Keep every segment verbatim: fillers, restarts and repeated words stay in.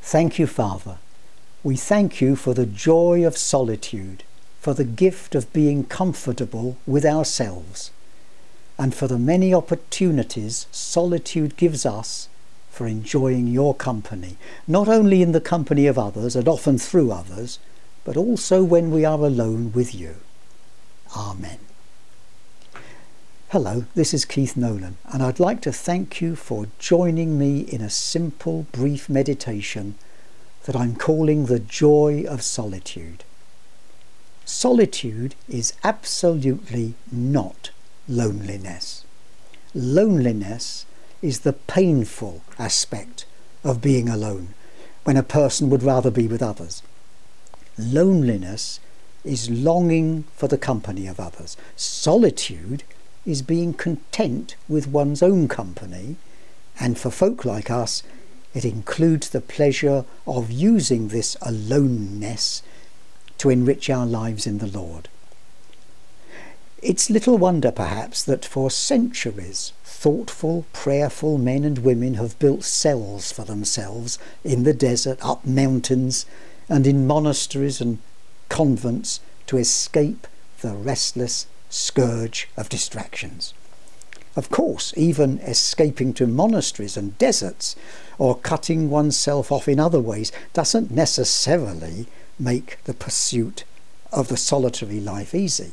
Thank you, Father. We thank you for the joy of solitude, for the gift of being comfortable with ourselves, and for the many opportunities solitude gives us for enjoying your company, not only in the company of others and often through others, but also when we are alone with you. Amen. Hello, this is Keith Nolan, and I'd like to thank you for joining me in a simple, brief meditation that I'm calling the joy of solitude. Solitude is absolutely not loneliness. Loneliness is the painful aspect of being alone, when a person would rather be with others. Loneliness is longing for the company of others. Solitude is being content with one's own company, and for folk like us, it includes the pleasure of using this aloneness to enrich our lives in the Lord. It's little wonder, perhaps, that for centuries thoughtful, prayerful men and women have built cells for themselves in the desert, up mountains, and in monasteries and convents to escape the restless scourge of distractions. Of course, even escaping to monasteries and deserts or cutting oneself off in other ways doesn't necessarily make the pursuit of the solitary life easy.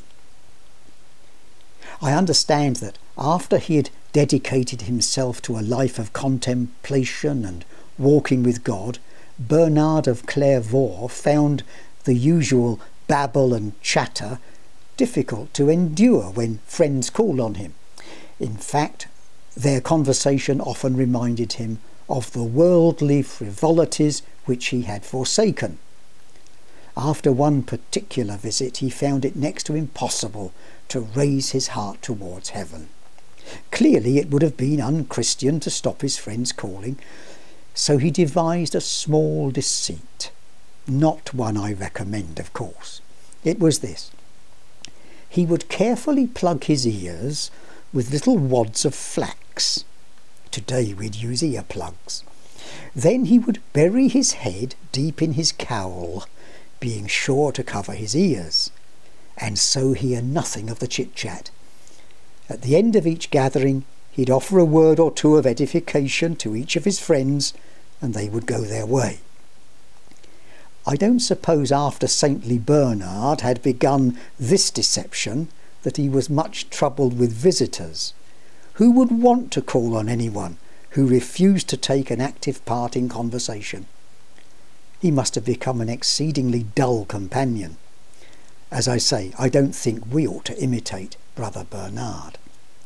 I understand that after he had dedicated himself to a life of contemplation and walking with God, Bernard of Clairvaux found the usual babble and chatter difficult to endure when friends called on him. In fact, their conversation often reminded him of the worldly frivolities which he had forsaken. After one particular visit, he found it next to impossible to raise his heart towards heaven. Clearly, it would have been unchristian to stop his friends calling, so he devised a small deceit. Not one I recommend, of course. It was this. He would carefully plug his ears with little wads of flax. Today we'd use earplugs. Then he would bury his head deep in his cowl, being sure to cover his ears, and so hear nothing of the chit-chat. At the end of each gathering, he'd offer a word or two of edification to each of his friends, and they would go their way. I don't suppose after saintly Bernard had begun this deception that he was much troubled with visitors. Who would want to call on anyone who refused to take an active part in conversation? He must have become an exceedingly dull companion. As I say, I don't think we ought to imitate Brother Bernard.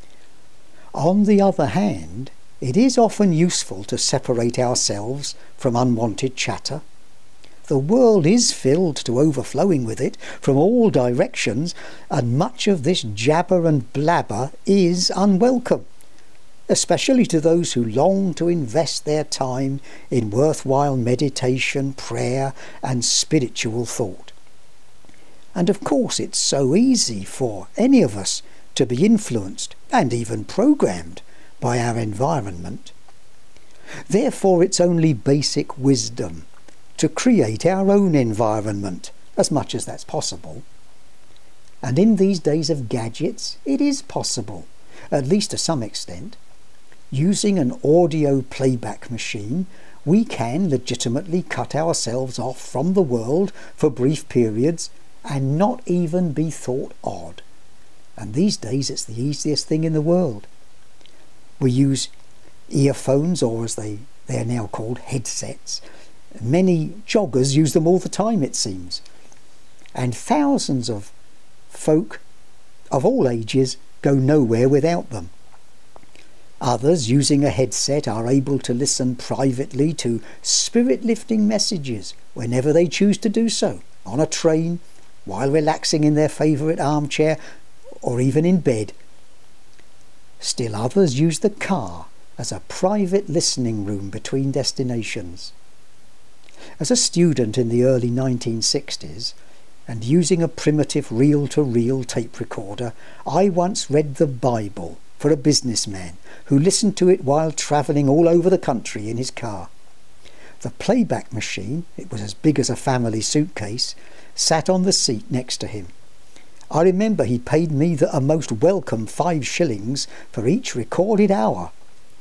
On the other hand, it is often useful to separate ourselves from unwanted chatter. The world is filled to overflowing with it from all directions, and much of this jabber and blabber is unwelcome, especially to those who long to invest their time in worthwhile meditation, prayer, and spiritual thought. And of course it's so easy for any of us to be influenced and even programmed by our environment. Therefore it's only basic wisdom to create our own environment, as much as that's possible. And in these days of gadgets, it is possible, at least to some extent. Using an audio playback machine, we can legitimately cut ourselves off from the world for brief periods and not even be thought odd. And these days it's the easiest thing in the world. We use earphones, or as they, they are now called, headsets. Many joggers use them all the time, it seems. And thousands of folk of all ages go nowhere without them. Others, using a headset, are able to listen privately to spirit-lifting messages whenever they choose to do so, on a train, while relaxing in their favourite armchair, or even in bed. Still others use the car as a private listening room between destinations. As a student in the early nineteen sixties, and using a primitive reel-to-reel tape recorder, I once read the Bible for a businessman who listened to it while travelling all over the country in his car. The playback machine, it was as big as a family suitcase, sat on the seat next to him. I remember he paid me the, a most welcome five shillings for each recorded hour.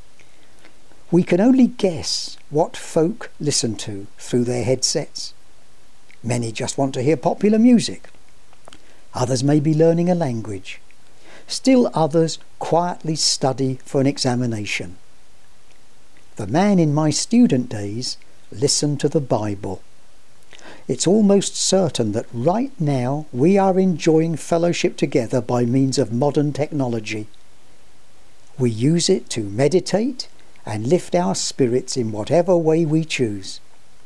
We can only guess what folk listen to through their headsets. Many just want to hear popular music. Others may be learning a language. Still others quietly study for an examination. The man in my student days listened to the Bible. It's almost certain that right now we are enjoying fellowship together by means of modern technology. We use it to meditate and lift our spirits in whatever way we choose.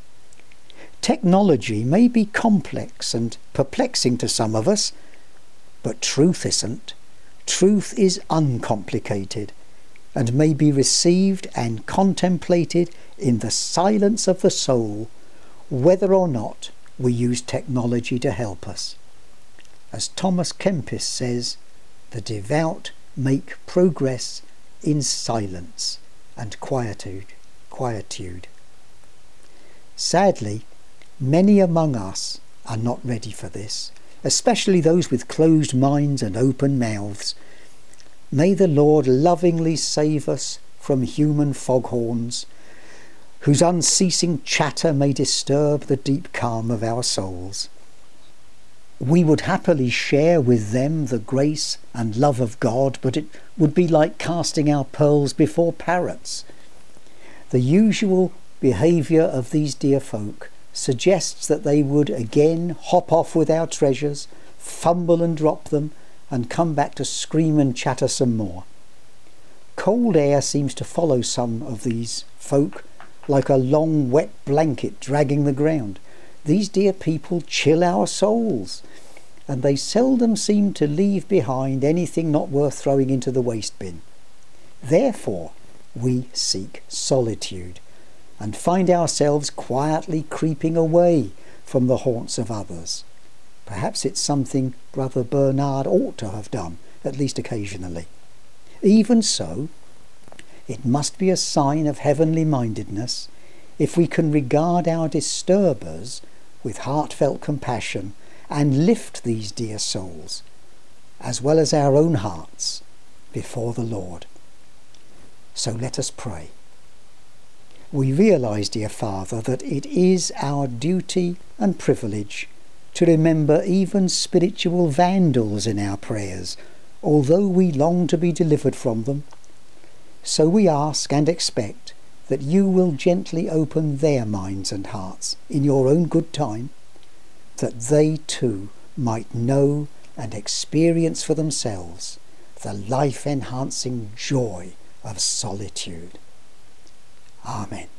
Technology may be complex and perplexing to some of us, but truth isn't. Truth is uncomplicated and may be received and contemplated in the silence of the soul, whether or not we use technology to help us. As Thomas Kempis says, the devout make progress in silence and quietude. quietude. Sadly, many among us are not ready for this, especially those with closed minds and open mouths. May the Lord lovingly save us from human foghorns, whose unceasing chatter may disturb the deep calm of our souls. We would happily share with them the grace and love of God, but it would be like casting our pearls before parrots. The usual behaviour of these dear folk suggests that they would again hop off with our treasures, fumble and drop them, and come back to scream and chatter some more. Cold air seems to follow some of these folk like a long wet blanket dragging the ground. These dear people chill our souls, and they seldom seem to leave behind anything not worth throwing into the waste bin. Therefore, we seek solitude, and find ourselves quietly creeping away from the haunts of others. Perhaps it's something Brother Bernard ought to have done, at least occasionally. Even so, it must be a sign of heavenly mindedness if we can regard our disturbers with heartfelt compassion and lift these dear souls, as well as our own hearts, before the Lord. So let us pray. We realise, dear Father, that it is our duty and privilege to remember even spiritual vandals in our prayers, although we long to be delivered from them. So we ask and expect that you will gently open their minds and hearts in your own good time, that they too might know and experience for themselves the life-enhancing joy of solitude. Amen.